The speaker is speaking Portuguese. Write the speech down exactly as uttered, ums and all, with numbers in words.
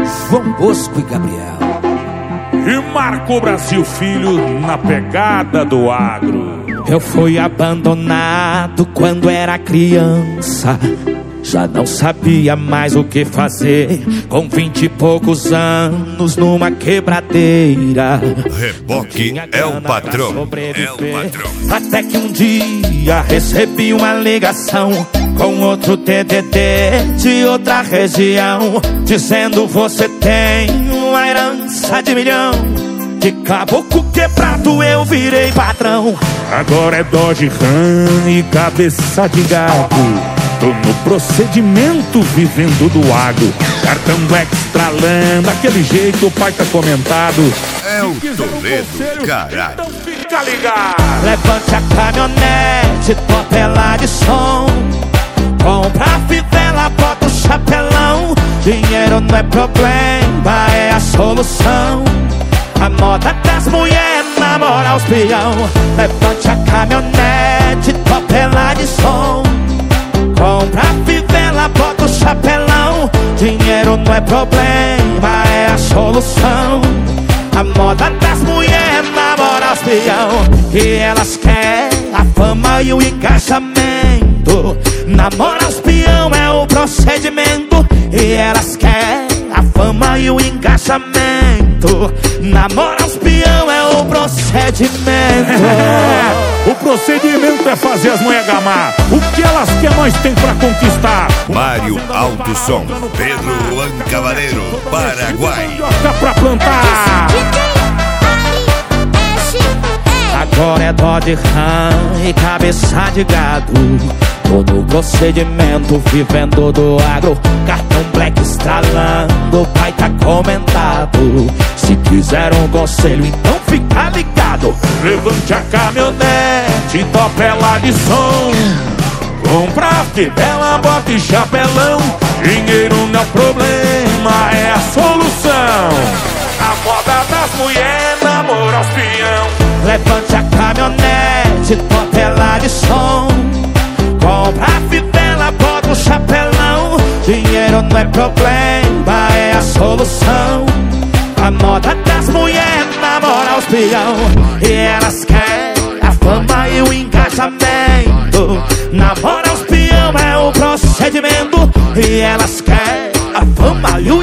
João Bosco e Gabriel. E Marco Brasil Filho na pegada do agro. Eu fui abandonado quando era criança, já não sabia mais o que fazer. Com vinte e poucos anos numa quebradeira, Reboque é o patrão, é o patrão. Até que um dia recebi uma ligação com outro T D D de outra região, dizendo: você tem uma herança de milhão. De caboclo quebrado eu virei patrão. Agora é Dodge Ram e cabeça de gato. Tô no procedimento vivendo do agro. Cartão estralando, aquele jeito o pai tá comentado. É o Toledo, caralho. Então fica ligado. Levante a caminhonete, topela de som. Compra a fivela, bota o chapelão. Dinheiro não é problema, é a solução. A moda das mulheres namora os peão. Levante a caminhonete, topela de som. Compra a fivela, bota o chapelão. Dinheiro não é problema, é a solução. A moda das mulheres namora os peão. E elas querem a fama e o engajamento. Namora os peão é o procedimento. E elas querem a fama e o engajamento. Namora os peão é o procedimento. O procedimento é fazer as mulheres gamar. O que elas querem nós tem pra conquistar. Mário Alto Som, Pedro Ancavaleiro, Paraguai. Dá pra plantar. Agora é Dodge Ram e cabeça de gado. Tô no procedimento, vivendo do agro. Cartão black estralando, o pai tá comentado. Se quiser um conselho, então fica ligado. Levante a caminhonete, topela de som. Compra a fivela, bota e chapelão. Dinheiro não é problema, é a solução. A moda das mulheres namora os peão. Levante a caminhonete, topela de som. Compra a fivela, bota o chapelão. Dinheiro não é problema, é a solução. A moda das mulheres namora os peão. E elas querem a fama e o engajamento. Namora os peão é o procedimento. E elas querem a fama e o